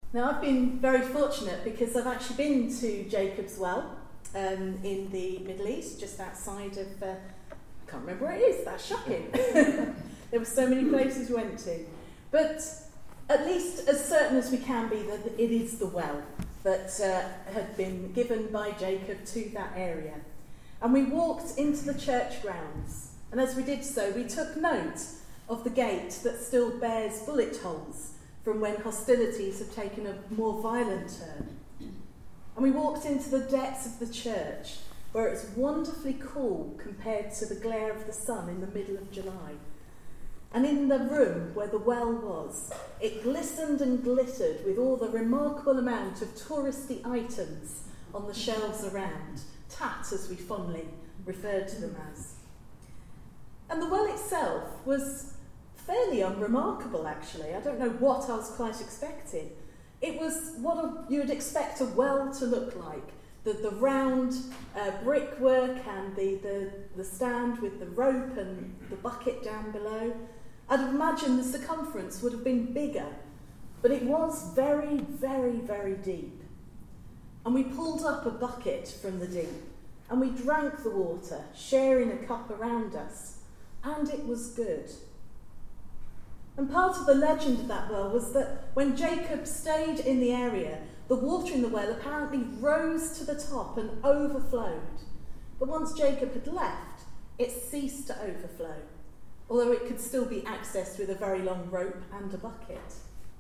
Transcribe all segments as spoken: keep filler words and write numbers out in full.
Now, I've been very fortunate because I've actually been to Jacob's Well um, in the Middle East, just outside of, uh, I can't remember where it is, that's shocking. There were so many places we went to. But at least as certain as we can be that it is the well that uh, had been given by Jacob to that area. And we walked into the church grounds, and as we did so, we took note of the gate that still bears bullet holes from when hostilities have taken a more violent turn. And we walked into the depths of the church, where it was wonderfully cool compared to the glare of the sun in the middle of July. And in the room where the well was, it glistened and glittered with all the remarkable amount of touristy items on the shelves around, tat as we fondly referred to them as. And the well itself was fairly unremarkable, actually. I don't know what I was quite expecting. It was what a, you would expect a well to look like. The, the round uh, brickwork and the, the, the stand with the rope and the bucket down below. I'd imagine the circumference would have been bigger, but it was very, very, very deep. And we pulled up a bucket from the deep, and we drank the water, sharing a cup around us, and it was good. And part of the legend of that well was that when Jacob stayed in the area, the water in the well apparently rose to the top and overflowed. But once Jacob had left, it ceased to overflow, although it could still be accessed with a very long rope and a bucket.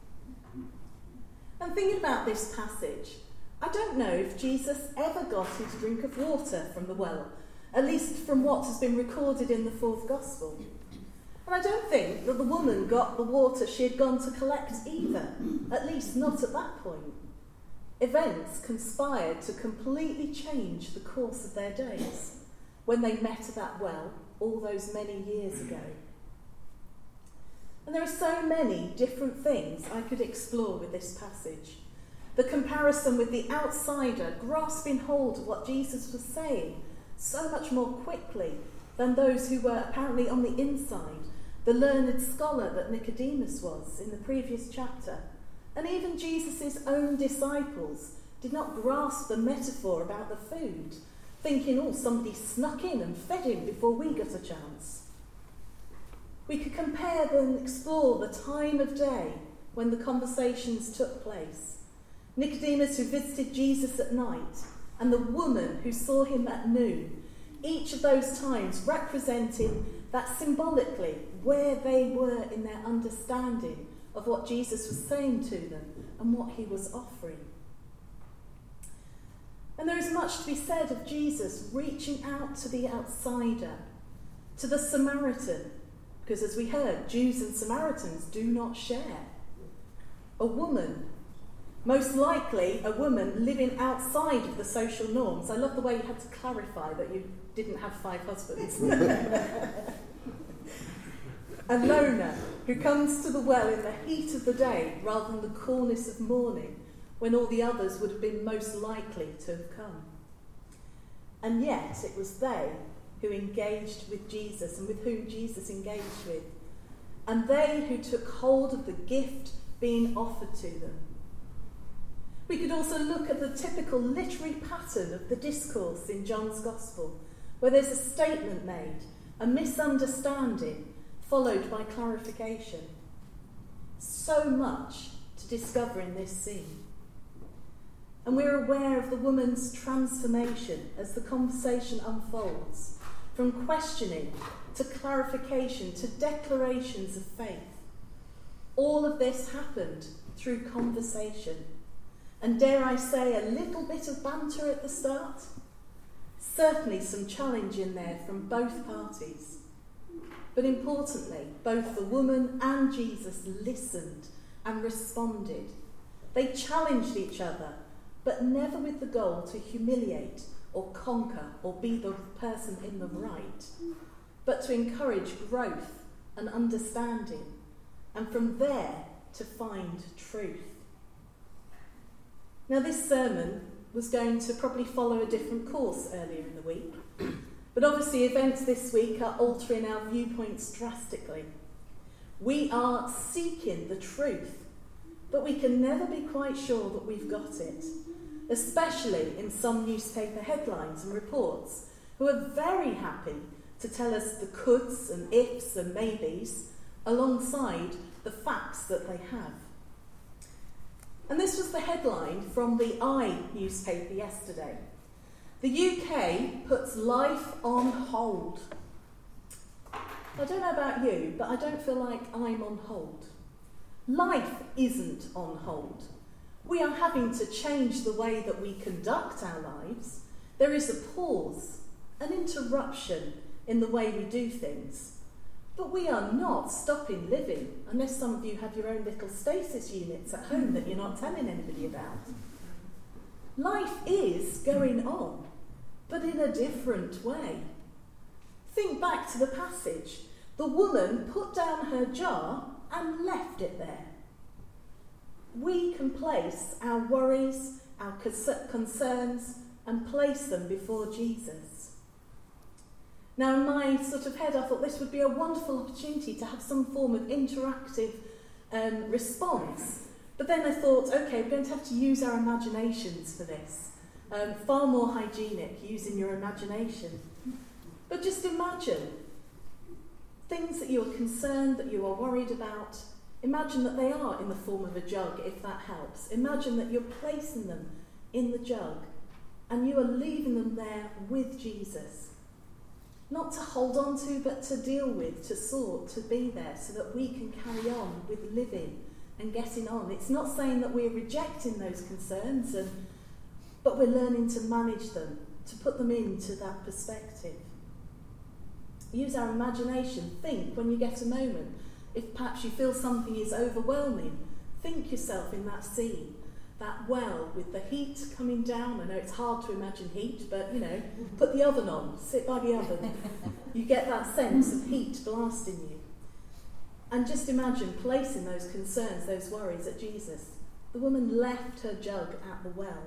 And thinking about this passage, I don't know if Jesus ever got his drink of water from the well, at least from what has been recorded in the fourth gospel. And I don't think that the woman got the water she had gone to collect either, at least not at that point. Events conspired to completely change the course of their days when they met at that well all those many years ago. And there are so many different things I could explore with this passage. The comparison with the outsider grasping hold of what Jesus was saying so much more quickly than those who were apparently on the inside, the learned scholar that Nicodemus was in the previous chapter. And even Jesus' own disciples did not grasp the metaphor about the food, thinking, oh, somebody snuck in and fed him before we got a chance. We could compare and explore the time of day when the conversations took place. Nicodemus, who visited Jesus at night, and the woman who saw him at noon, each of those times representing that symbolically where they were in their understanding of what Jesus was saying to them and what he was offering. And there is much to be said of Jesus reaching out to the outsider, to the Samaritan, because as we heard, Jews and Samaritans do not share. A woman, most likely a woman living outside of the social norms. I love the way you had to clarify that you didn't have five husbands. A loner who comes to the well in the heat of the day rather than the coolness of morning, when all the others would have been most likely to have come. And yet it was they who engaged with Jesus and with whom Jesus engaged with, and they who took hold of the gift being offered to them. We could also look at the typical literary pattern of the discourse in John's Gospel, where there's a statement made, a misunderstanding, followed by clarification. So much to discover in this scene. And we're aware of the woman's transformation as the conversation unfolds, from questioning to clarification to declarations of faith. All of this happened through conversation. And dare I say, a little bit of banter at the start? Certainly some challenge in there from both parties. But importantly, both the woman and Jesus listened and responded. They challenged each other, but never with the goal to humiliate or conquer or be the person in the right, but to encourage growth and understanding, and from there to find truth. Now, this sermon was going to probably follow a different course earlier in the week, but obviously events this week are altering our viewpoints drastically. We are seeking the truth, but we can never be quite sure that we've got it, especially in some newspaper headlines and reports who are very happy to tell us the coulds and ifs and maybes alongside the facts that they have. And this was the headline from the I newspaper yesterday. The U K puts life on hold. I don't know about you, but I don't feel like I'm on hold. Life isn't on hold. We are having to change the way that we conduct our lives. There is a pause, an interruption in the way we do things. But we are not stopping living, unless some of you have your own little stasis units at home that you're not telling anybody about. Life is going on, but in a different way. Think back to the passage. The woman put down her jar and left it there. We can place our worries, our concerns, and place them before Jesus. Now, in my sort of head, I thought this would be a wonderful opportunity to have some form of interactive um, response. But then I thought, OK, we're going to have to use our imaginations for this. Um, far more hygienic, using your imagination. But just imagine things that you're concerned, that you are worried about. Imagine that they are in the form of a jug, if that helps. Imagine that you're placing them in the jug and you are leaving them there with Jesus. Not to hold on to, but to deal with, to sort, to be there so that we can carry on with living and getting on. It's not saying that we're rejecting those concerns, and, but we're learning to manage them, to put them into that perspective. Use our imagination. Think when you get a moment. If perhaps you feel something is overwhelming, think yourself in that scene, that well with the heat coming down. I know it's hard to imagine heat, but, you know, put the oven on, sit by the oven. You get that sense of heat blasting you. And just imagine placing those concerns, those worries at Jesus. The woman left her jug at the well.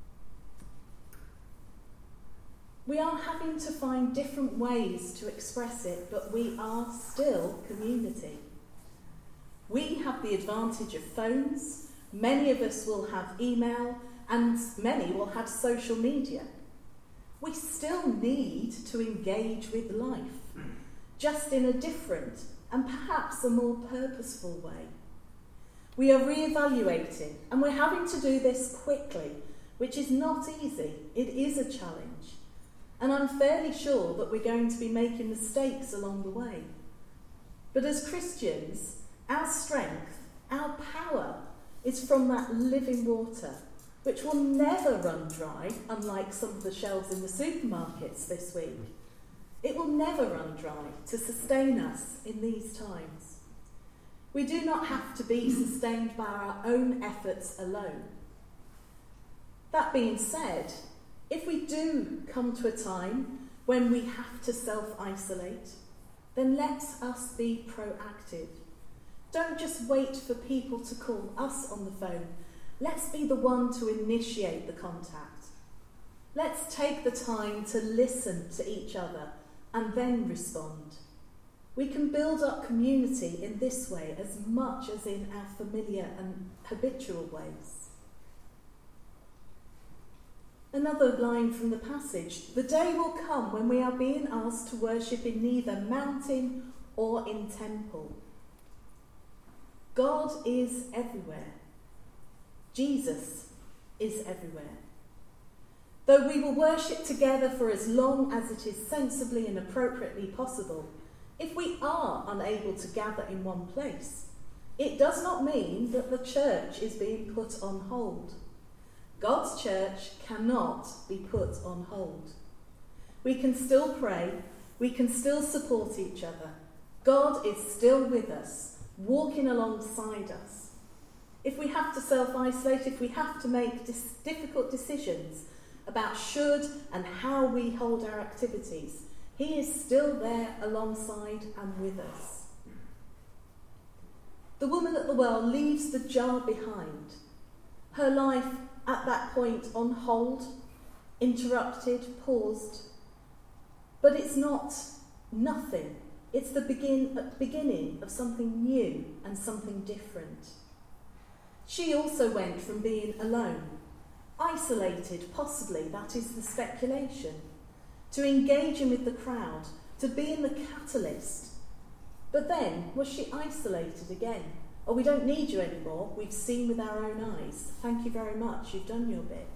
We are having to find different ways to express it, but we are still community. We have the advantage of phones. Many of us will have email, and many will have social media. We still need to engage with life, just in a different and perhaps a more purposeful way. We are re-evaluating, and we're having to do this quickly, which is not easy. It is a challenge. And I'm fairly sure that we're going to be making mistakes along the way. But as Christians, our strength, our power, is from that living water, which will never run dry, unlike some of the shelves in the supermarkets this week. It will never run dry to sustain us in these times. We do not have to be sustained by our own efforts alone. That being said, if we do come to a time when we have to self-isolate, then let us be proactive. Don't just wait for people to call us on the phone. Let's be the one to initiate the contact. Let's take the time to listen to each other and then respond. We can build up community in this way as much as in our familiar and habitual ways. Another line from the passage: the day will come when we are being asked to worship in neither mountain or in temple. God is everywhere. Jesus is everywhere. Though we will worship together for as long as it is sensibly and appropriately possible, if we are unable to gather in one place, it does not mean that the church is being put on hold. God's church cannot be put on hold. We can still pray, we can still support each other. God is still with us, walking alongside us. If we have to self-isolate, if we have to make dis- difficult decisions about should and how we hold our activities, he is still there alongside and with us. The woman at the well leaves the jar behind. Her life at that point on hold, interrupted, paused. But it's not nothing. It's the begin, beginning of something new and something different. She also went from being alone, isolated, possibly, that is the speculation, to engaging with the crowd, to being the catalyst. But then, was she isolated again? Oh, we don't need you anymore. We've seen with our own eyes. Thank you very much. You've done your bit.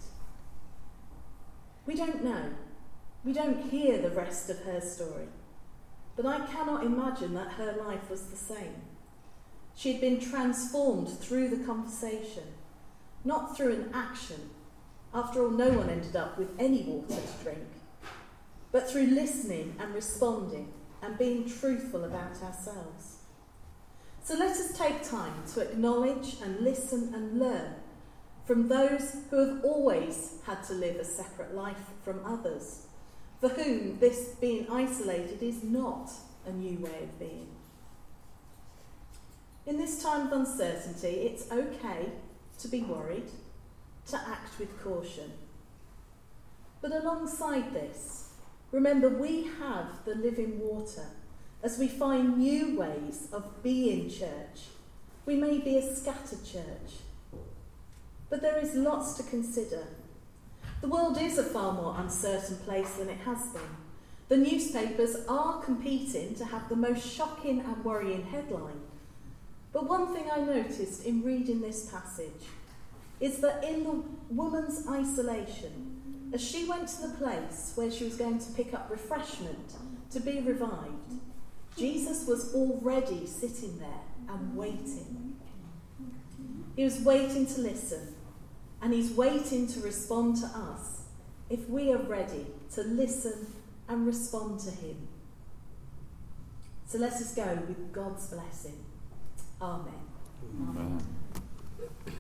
We don't know. We don't hear the rest of her story. But I cannot imagine that her life was the same. She had been transformed through the conversation, not through an action. After all, no one ended up with any water to drink, but through listening and responding and being truthful about ourselves. So let us take time to acknowledge and listen and learn from those who have always had to live a separate life from others, for whom this being isolated is not a new way of being. In this time of uncertainty, it's okay to be worried, to act with caution. But alongside this, remember we have the living water. As we find new ways of being church, we may be a scattered church. But there is lots to consider. The world is a far more uncertain place than it has been. The newspapers are competing to have the most shocking and worrying headline. But one thing I noticed in reading this passage is that in the woman's isolation, as she went to the place where she was going to pick up refreshment to be revived, Jesus was already sitting there and waiting. He was waiting to listen, and he's waiting to respond to us if we are ready to listen and respond to him. So let us go with God's blessing. Amen. Amen.